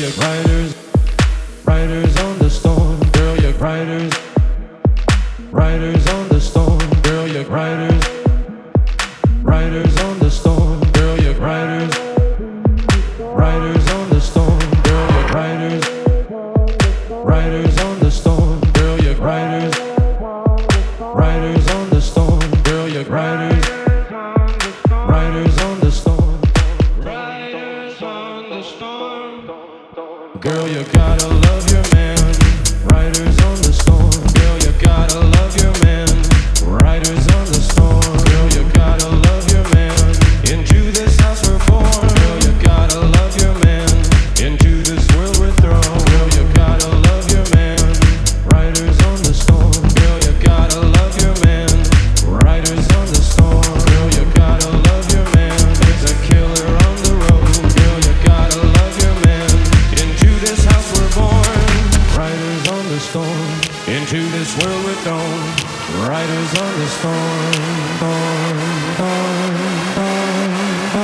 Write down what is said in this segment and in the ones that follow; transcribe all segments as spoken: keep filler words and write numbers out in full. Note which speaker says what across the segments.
Speaker 1: riders, riders on the storm. Girl, you're riders, riders on the storm. Girl, you're riders, riders on the storm. Girl, you're riders, riders on the storm. Girl, you're riders, riders on the storm. Girl, you're riders, riders on the storm. Girl, you're riders, riders on the storm. Riders on the storm. Girl, you gotta love your man. Riders on the storm. Girl, you gotta love your man. Riders on the storm. Girl, you gotta love your man. Into this house we're born. Girl, you gotta love your man. Into this world we're thrown. Girl, you gotta love your man. Riders on the storm. Girl, you gotta love your man. Riders on the storm. Girl, you gotta love your man. There's a killer on the road. Girl, you gotta love your man. Into this house we're born. Riders on the storm. Into this world we're thrown. Riders on the storm. Storm, storm, storm,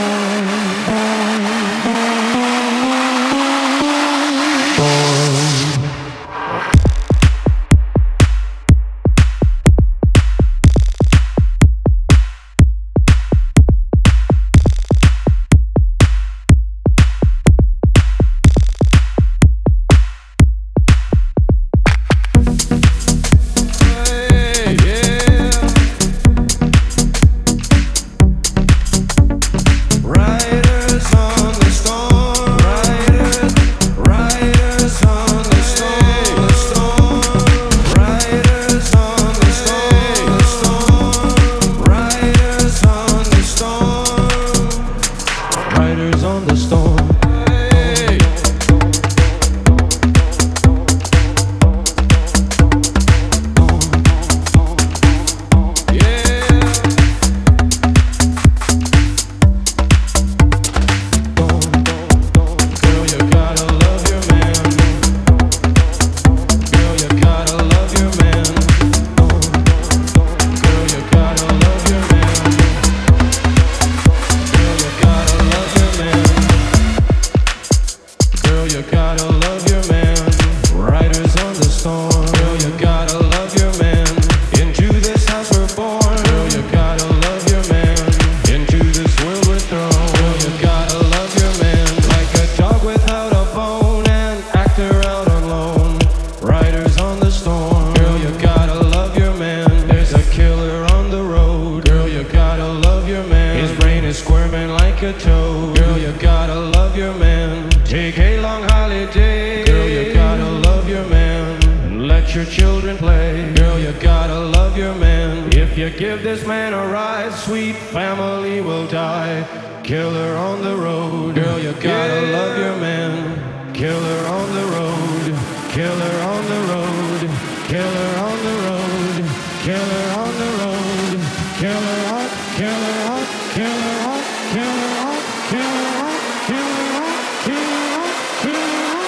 Speaker 1: squirming like a toad. Girl, you gotta love your man. Take a long holiday. Girl, you gotta love your man. And let your children play. Girl, you gotta love your man. If you give this man a ride, sweet family will die. Killer on the road. Girl, you gotta yeah. love your man. Killer on the road. Killer on the road. Killer on the road. Killer on the road. Killer on, killer on, killer on, killer on, killer on, killer on, killer on, killer on,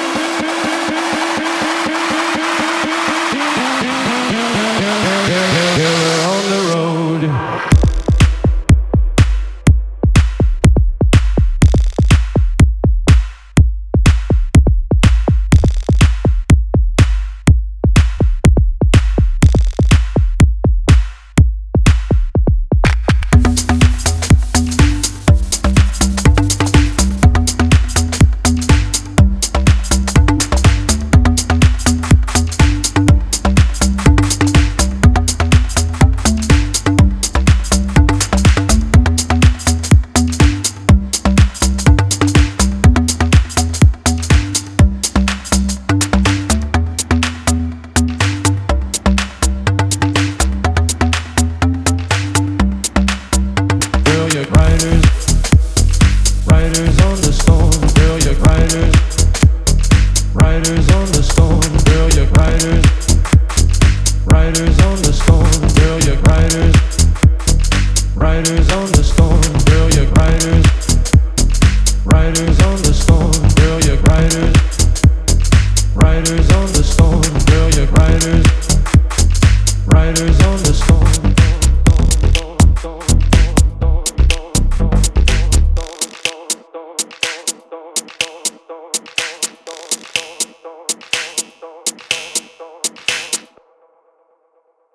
Speaker 1: killer on the road. Riders on the storm, girl, you're riders. Riders on the storm, girl, you're riders. Riders on the storm, girl, you're riders. Riders on the storm.